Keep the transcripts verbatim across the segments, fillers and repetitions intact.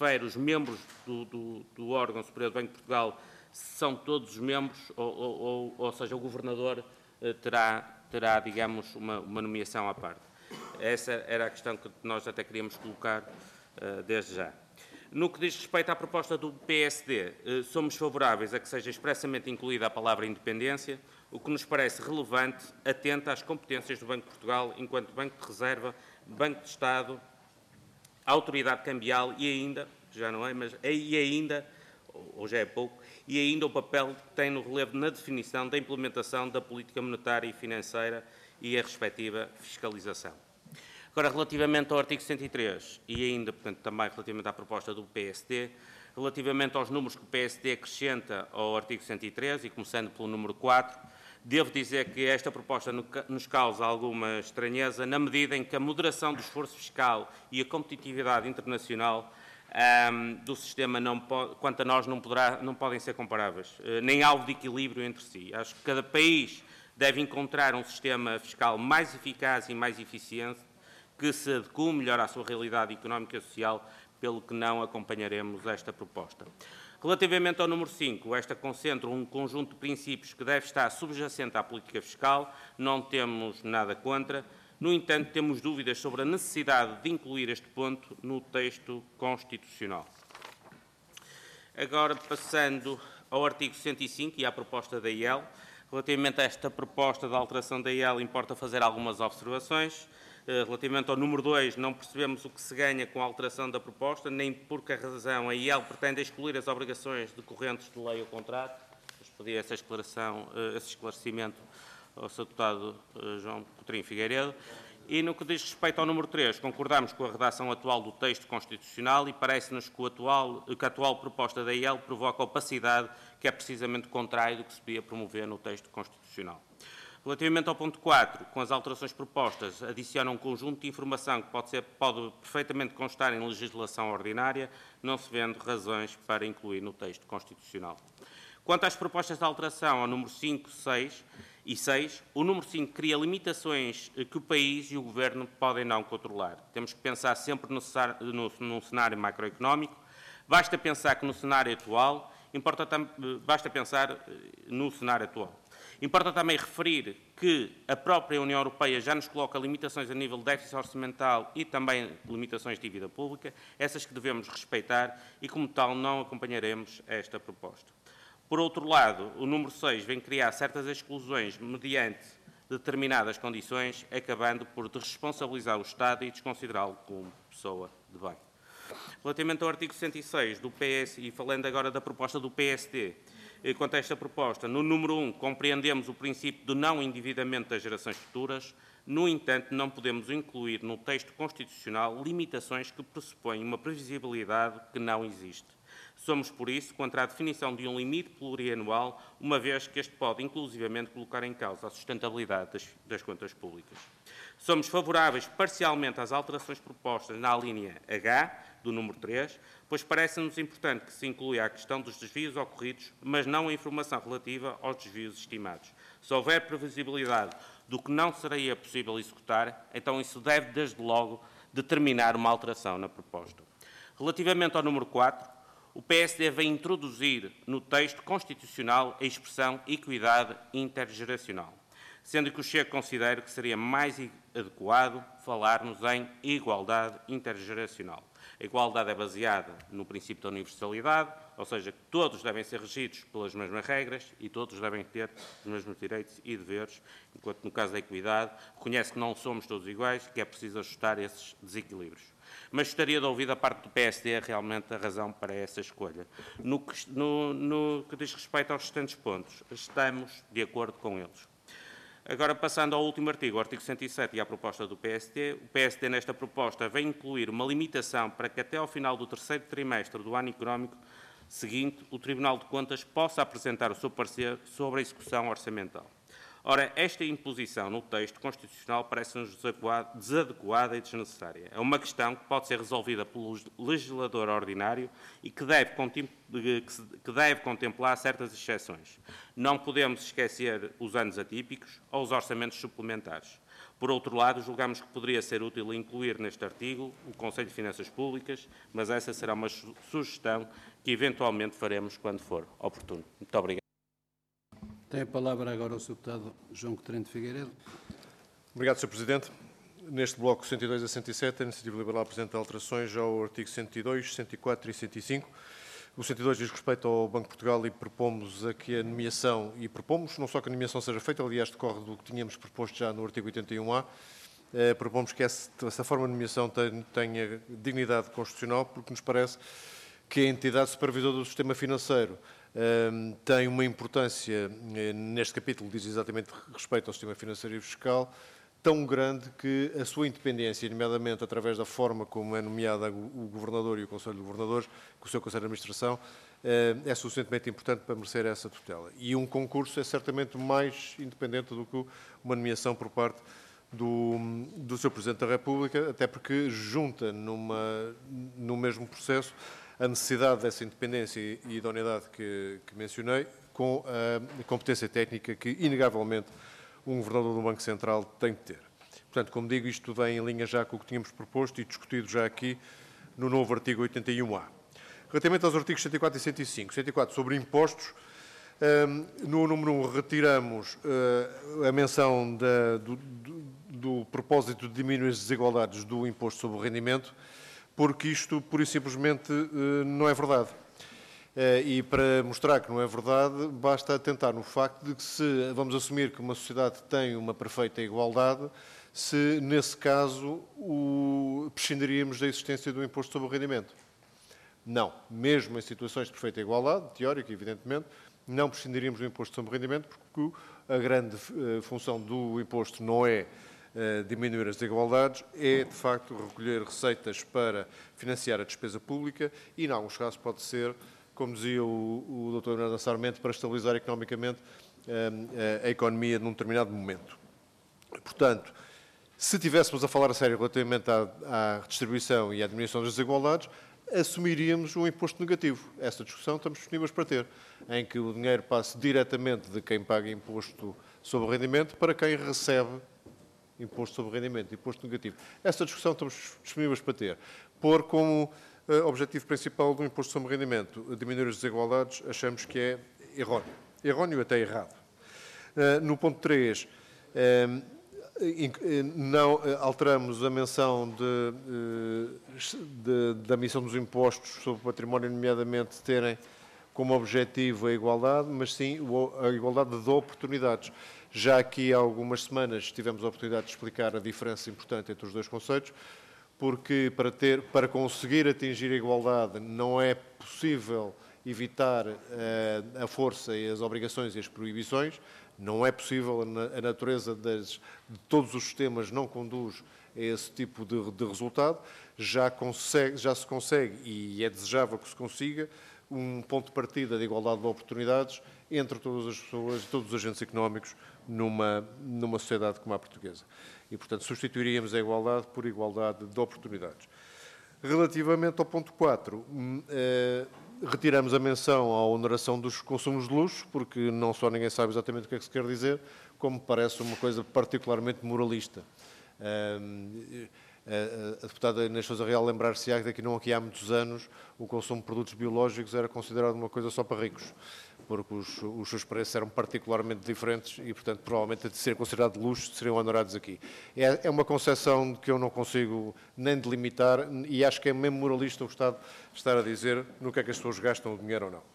refere os membros do, do, do órgão superior do Banco de Portugal, são todos os membros, ou, ou, ou, ou seja, o Governador eh, terá, terá, digamos, uma, uma nomeação à parte. Essa era a questão que nós até queríamos colocar uh, desde já. No que diz respeito à proposta do P S D, uh, somos favoráveis a que seja expressamente incluída a palavra independência, o que nos parece relevante, atenta às competências do Banco de Portugal enquanto Banco de Reserva, Banco de Estado, Autoridade Cambial e ainda, já não é, mas e ainda, ou já é pouco, e ainda o papel que tem no relevo na definição da implementação da política monetária e financeira e a respectiva fiscalização. Agora, relativamente ao artigo cento e três e ainda, portanto, também relativamente à proposta do P S D, relativamente aos números que o P S D acrescenta ao artigo cento e três, e começando pelo número quatro, devo dizer que esta proposta nos causa alguma estranheza, na medida em que a moderação do esforço fiscal e a competitividade internacional um, do sistema, não pode, quanto a nós, não, poderá, não podem ser comparáveis, uh, nem alvo de equilíbrio entre si. Acho que cada país deve encontrar um sistema fiscal mais eficaz e mais eficiente, que se adeque melhor à sua realidade económica e social, pelo que não acompanharemos esta proposta. Relativamente ao número cinco, esta concentra um conjunto de princípios que deve estar subjacente à política fiscal, não temos nada contra. No entanto, temos dúvidas sobre a necessidade de incluir este ponto no texto constitucional. Agora, passando ao artigo cento e cinco e à proposta da I E L, relativamente a esta proposta de alteração da I E L, importa fazer algumas observações. Relativamente ao número dois, não percebemos o que se ganha com a alteração da proposta, nem por que razão a I E L pretende excluir as obrigações decorrentes de lei ou contrato. Mas pedi essa esclaração, esse esclarecimento ao senhor Deputado João Coutinho Figueiredo. E no que diz respeito ao número três, concordamos com a redação atual do texto constitucional e parece-nos que, que a atual proposta da I E L provoca opacidade, que é precisamente o contrário do que se podia promover no texto constitucional. Relativamente ao ponto quatro, com as alterações propostas, adiciona um conjunto de informação que pode, ser, pode perfeitamente constar em legislação ordinária, não se vendo razões para incluir no texto constitucional. Quanto às propostas de alteração ao número cinco, seis e seis, o número cinco cria limitações que o país e o Governo podem não controlar. Temos que pensar sempre no, no, no cenário macroeconómico. Basta pensar que no cenário atual, importa, basta pensar no cenário atual. Importa também referir que a própria União Europeia já nos coloca limitações a nível de déficit orçamental e também limitações de dívida pública, essas que devemos respeitar e, como tal, não acompanharemos esta proposta. Por outro lado, o número seis vem criar certas exclusões mediante determinadas condições, acabando por desresponsabilizar o Estado e desconsiderá-lo como pessoa de bem. Relativamente ao artigo cento e seis do P S, e falando agora da proposta do P S D, quanto a esta proposta, no número um, compreendemos o princípio do não endividamento das gerações futuras. No entanto, não podemos incluir no texto constitucional limitações que pressupõem uma previsibilidade que não existe. Somos, por isso, contra a definição de um limite plurianual, uma vez que este pode, inclusivamente, colocar em causa a sustentabilidade das, das contas públicas. Somos favoráveis parcialmente às alterações propostas na linha H, do número três, pois parece-nos importante que se inclua a questão dos desvios ocorridos, mas não a informação relativa aos desvios estimados. Se houver previsibilidade do que não seria possível executar, então isso deve, desde logo, determinar uma alteração na proposta. Relativamente ao número quatro, o P S D vem introduzir no texto constitucional a expressão equidade intergeracional, sendo que o Chega considera que seria mais adequado falarmos em igualdade intergeracional. A igualdade é baseada no princípio da universalidade, ou seja, que todos devem ser regidos pelas mesmas regras e todos devem ter os mesmos direitos e deveres, enquanto no caso da equidade reconhece que não somos todos iguais, que é preciso ajustar esses desequilíbrios. Mas gostaria de ouvir da parte do P S D realmente a razão para essa escolha. No que, no, no que diz respeito aos restantes pontos, estamos de acordo com eles. Agora, passando ao último artigo, o artigo cento e sete e à proposta do P S D, o P S D nesta proposta vem incluir uma limitação para que até ao final do terceiro trimestre do ano económico seguinte, o Tribunal de Contas possa apresentar o seu parecer sobre a execução orçamental. Ora, esta imposição no texto constitucional parece-nos desadequada e desnecessária. É uma questão que pode ser resolvida pelo legislador ordinário e que deve, que deve contemplar certas exceções. Não podemos esquecer os anos atípicos ou os orçamentos suplementares. Por outro lado, julgamos que poderia ser útil incluir neste artigo o Conselho de Finanças Públicas, mas essa será uma su- sugestão que eventualmente faremos quando for oportuno. Muito obrigado. Tem a palavra agora o senhor Deputado João Coutinho de Figueiredo. Obrigado, senhor Presidente. Neste bloco cento e dois a cento e sete, a Iniciativa Liberal apresenta alterações ao artigo cento e dois, cento e quatro e cento e cinco. O cento e dois diz respeito ao Banco de Portugal e propomos a que a nomeação, e propomos não só que a nomeação seja feita, aliás, decorre do que tínhamos proposto já no artigo oitenta e um A, eh, propomos que essa, essa forma de nomeação tenha, tenha dignidade constitucional, porque nos parece que a entidade supervisora do sistema financeiro eh, tem uma importância, eh, neste capítulo diz exatamente respeito ao sistema financeiro e fiscal, tão grande que a sua independência, nomeadamente através da forma como é nomeada o Governador e o Conselho de Governadores, com o seu Conselho de Administração, é suficientemente importante para merecer essa tutela. E um concurso é certamente mais independente do que uma nomeação por parte do, do seu Presidente da República, até porque junta numa, no mesmo processo a necessidade dessa independência e idoneidade que, que mencionei, com a competência técnica que, inegavelmente, um Governador do Banco Central tem de ter. Portanto, como digo, isto vem em linha já com o que tínhamos proposto e discutido já aqui no novo artigo oitenta e um A. Relativamente aos artigos cento e quatro e cento e cinco, cento e quatro sobre impostos, no número um retiramos a menção da, do, do, do propósito de diminuir as desigualdades do imposto sobre o rendimento, porque isto, pura e simplesmente, não é verdade. E para mostrar que não é verdade, basta atentar no facto de que se vamos assumir que uma sociedade tem uma perfeita igualdade, se nesse caso o, prescindiríamos da existência do imposto sobre o rendimento. Não, mesmo em situações de perfeita igualdade, teórica, evidentemente, não prescindiríamos do imposto sobre o rendimento, porque a grande função do imposto não é diminuir as desigualdades, é de facto recolher receitas para financiar a despesa pública e, em alguns casos, pode ser, como dizia o, o doutor Bernardo Sarmento, para estabilizar economicamente a, a economia num determinado momento. Portanto, se tivéssemos a falar a sério relativamente à, à distribuição e à diminuição das desigualdades, assumiríamos um imposto negativo. Essa discussão estamos disponíveis para ter, em que o dinheiro passe diretamente de quem paga imposto sobre o rendimento para quem recebe imposto sobre o rendimento, imposto negativo. Essa discussão estamos disponíveis para ter. Pôr como uh, objetivo principal do imposto sobre o rendimento diminuir as desigualdades, achamos que é erróneo. Erróneo até errado. Uh, no ponto três, uh, não alteramos a menção de, de, da emissão dos impostos sobre o património, nomeadamente terem como objetivo a igualdade, mas sim a igualdade de oportunidades. Já aqui há algumas semanas tivemos a oportunidade de explicar a diferença importante entre os dois conceitos, porque para, ter, para conseguir atingir a igualdade não é possível evitar uh, a força e as obrigações e as proibições, não é possível, a natureza das, de todos os sistemas não conduz a esse tipo de, de resultado, já, consegue, já se consegue, e é desejável que se consiga, um ponto de partida de igualdade de oportunidades entre todas as pessoas, todos os agentes económicos, numa, numa sociedade como a portuguesa. E, portanto, substituiríamos a igualdade por igualdade de oportunidades. Relativamente ao ponto quatro, eh, retiramos a menção à oneração dos consumos de luxo, porque não só ninguém sabe exatamente o que é que se quer dizer, como parece uma coisa particularmente moralista. A deputada Inês Sousa Real lembrar-se-á que daqui não aqui há muitos anos o consumo de produtos biológicos era considerado uma coisa só para ricos, porque os, os seus preços eram particularmente diferentes e, portanto, provavelmente de ser considerado de luxo seriam honorados aqui. É, é uma concepção que eu não consigo nem delimitar e acho que é mesmo moralista o Estado estar a dizer no que é que as pessoas gastam o dinheiro ou não.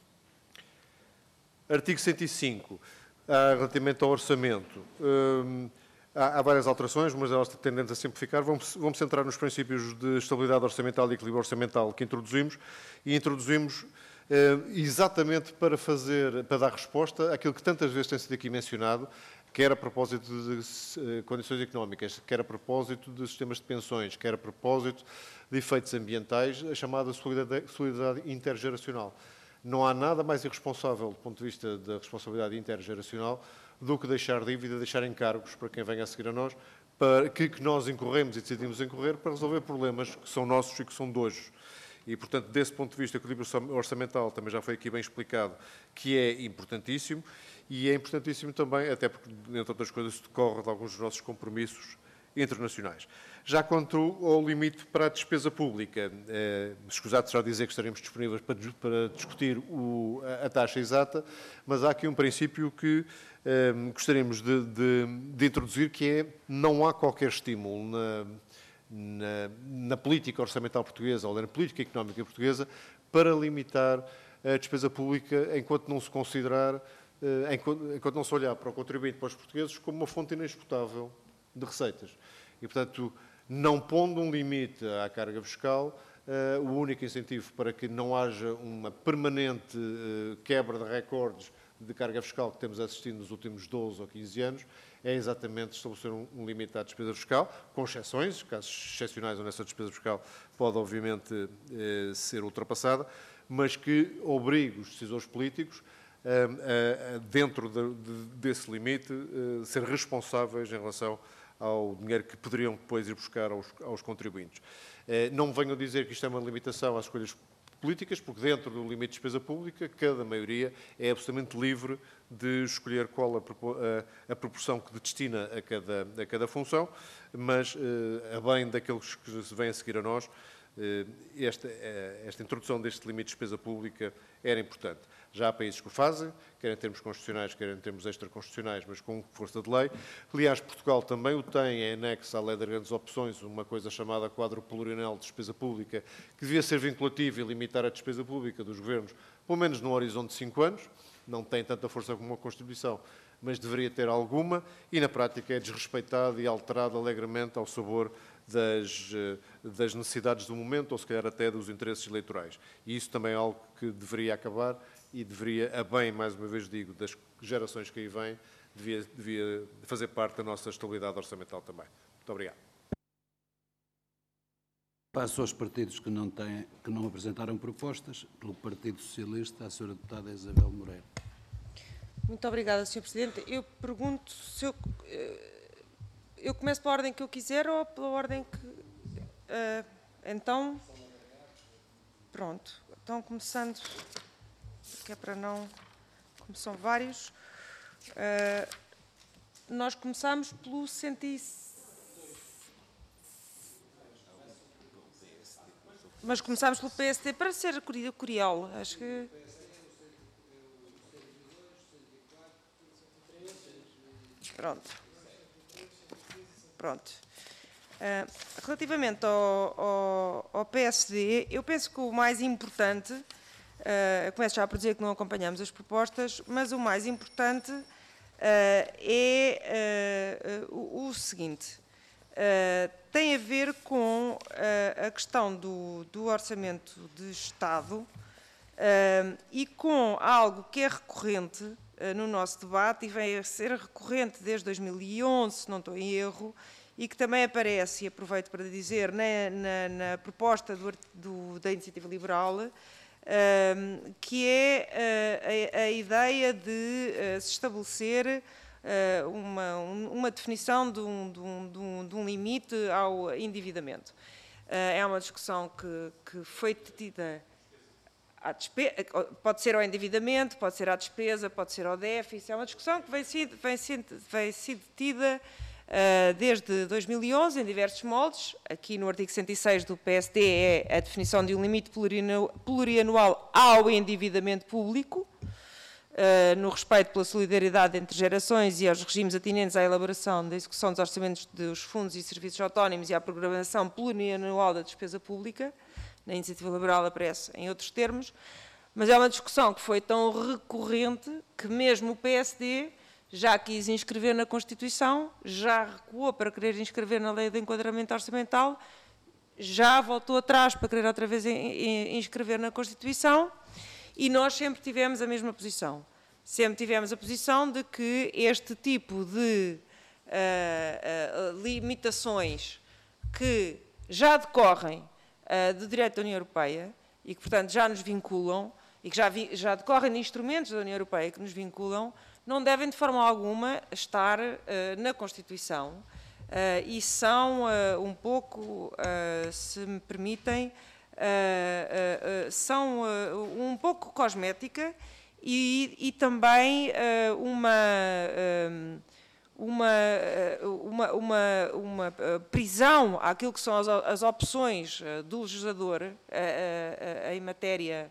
Artigo cento e cinco, relativamente ao orçamento. Hum, há, há várias alterações, mas elas tendentes a simplificar. Vamos, vamos centrar nos princípios de estabilidade orçamental e equilíbrio orçamental que introduzimos e introduzimos exatamente para fazer, para dar resposta àquilo que tantas vezes tem sido aqui mencionado, quer a propósito de condições económicas, quer a propósito de sistemas de pensões, quer a propósito de efeitos ambientais, a chamada solidariedade intergeracional. Não há nada mais irresponsável do ponto de vista da responsabilidade intergeracional do que deixar dívida, deixar encargos para quem venha a seguir a nós, para que, que nós incorremos e decidimos incorrer para resolver problemas que são nossos e que são de hoje. E, portanto, desse ponto de vista, o equilíbrio orçamental também já foi aqui bem explicado, que é importantíssimo, e é importantíssimo também, até porque, entre outras coisas, decorre de alguns dos nossos compromissos internacionais. Já quanto ao limite para a despesa pública, eh, escusado será dizer que estaremos disponíveis para, para discutir o, a, a taxa exata, mas há aqui um princípio que eh, gostaríamos de, de, de introduzir, que é não há qualquer estímulo na, na, na política orçamental portuguesa ou na política económica portuguesa para limitar a despesa pública enquanto não se considerar, eh, enquanto, enquanto não se olhar para o contribuinte, para os portugueses, como uma fonte inesgotável de receitas. E, portanto, não pondo um limite à carga fiscal, uh, o único incentivo para que não haja uma permanente uh, quebra de recordes de carga fiscal que temos assistido nos últimos doze ou quinze anos é exatamente estabelecer um, um limite à despesa fiscal, com exceções, casos excepcionais onde essa despesa fiscal pode, obviamente, uh, ser ultrapassada, mas que obrigue os decisores políticos, uh, uh, dentro de, de, desse limite, uh, ser responsáveis em relação ao dinheiro que poderiam depois ir buscar aos, aos contribuintes. Eh, não venho dizer que isto é uma limitação às escolhas políticas, porque dentro do limite de despesa pública, cada maioria é absolutamente livre de escolher qual a, a, a proporção que destina a cada, a cada função, mas, eh, a bem daqueles que se vêm a seguir a nós, eh, esta, esta introdução deste limite de despesa pública era importante. Já há países que o fazem, quer em termos constitucionais, quer em termos extraconstitucionais, mas com força de lei. Aliás, Portugal também o tem em anexo à Lei das Grandes Opções, uma coisa chamada quadro plurianual de despesa pública, que devia ser vinculativo e limitar a despesa pública dos governos, pelo menos no horizonte de cinco anos. Não tem tanta força como a Constituição, mas deveria ter alguma, e na prática é desrespeitado e alterado alegremente ao sabor das, das necessidades do momento, ou se calhar até dos interesses eleitorais. E isso também é algo que deveria acabar e deveria, a bem, mais uma vez digo, das gerações que aí vêm, devia, devia fazer parte da nossa estabilidade orçamental também. Muito obrigado. Passo aos partidos que não, têm, que não apresentaram propostas. Pelo Partido Socialista, a senhora deputada Isabel Moreira. Muito obrigada, senhor Presidente. Eu pergunto se eu... Eu começo pela ordem que eu quiser ou pela ordem que... Uh, então... Pronto. Então, começando... que é para não... como são vários... Uh, nós começamos pelo cento e... Mas começámos pelo P S D para ser curial. Acho que... Pronto. Pronto. Uh, relativamente ao, ao, ao P S D, eu penso que o mais importante, uh, começo já por dizer que não acompanhamos as propostas, mas o mais importante uh, é uh, uh, o, o seguinte, uh, tem a ver com uh, a questão do, do orçamento de Estado uh, e com algo que é recorrente no nosso debate e vem a ser recorrente desde dois mil e onze, se não estou em erro, e que também aparece, e aproveito para dizer, na, na, na proposta do, do, da Iniciativa Liberal, um, que é a, a, a ideia de uh, se estabelecer uh, uma, uma definição de um, de, um, de, um, de um limite ao endividamento. Uh, é uma discussão que, que foi tida... Pode ser ao endividamento, pode ser à despesa, pode ser ao déficit. É uma discussão que vem sendo, vem sendo, vem sendo tida uh, desde dois mil e onze em diversos moldes. Aqui no artigo cento e seis do P S D é a definição de um limite plurianual ao endividamento público, uh, no respeito pela solidariedade entre gerações e aos regimes atinentes à elaboração da execução dos orçamentos dos fundos e serviços autónomos e à programação plurianual da despesa pública. Na Iniciativa Liberal aparece em outros termos, mas é uma discussão que foi tão recorrente que mesmo o P S D já quis inscrever na Constituição, já recuou para querer inscrever na Lei de Enquadramento Orçamental, já voltou atrás para querer outra vez inscrever na Constituição, e nós sempre tivemos a mesma posição. Sempre tivemos a posição de que este tipo de uh, uh, limitações que já decorrem do direito da União Europeia e que, portanto, já nos vinculam e que já, vi, já decorrem de instrumentos da União Europeia que nos vinculam, não devem de forma alguma estar uh, na Constituição uh, e são uh, um pouco, uh, se me permitem, uh, uh, são uh, um pouco cosmética e, e também uh, uma, um, uma, uma, uma, uma prisão àquilo que são as, as opções do legislador uh, uh, uh, em matéria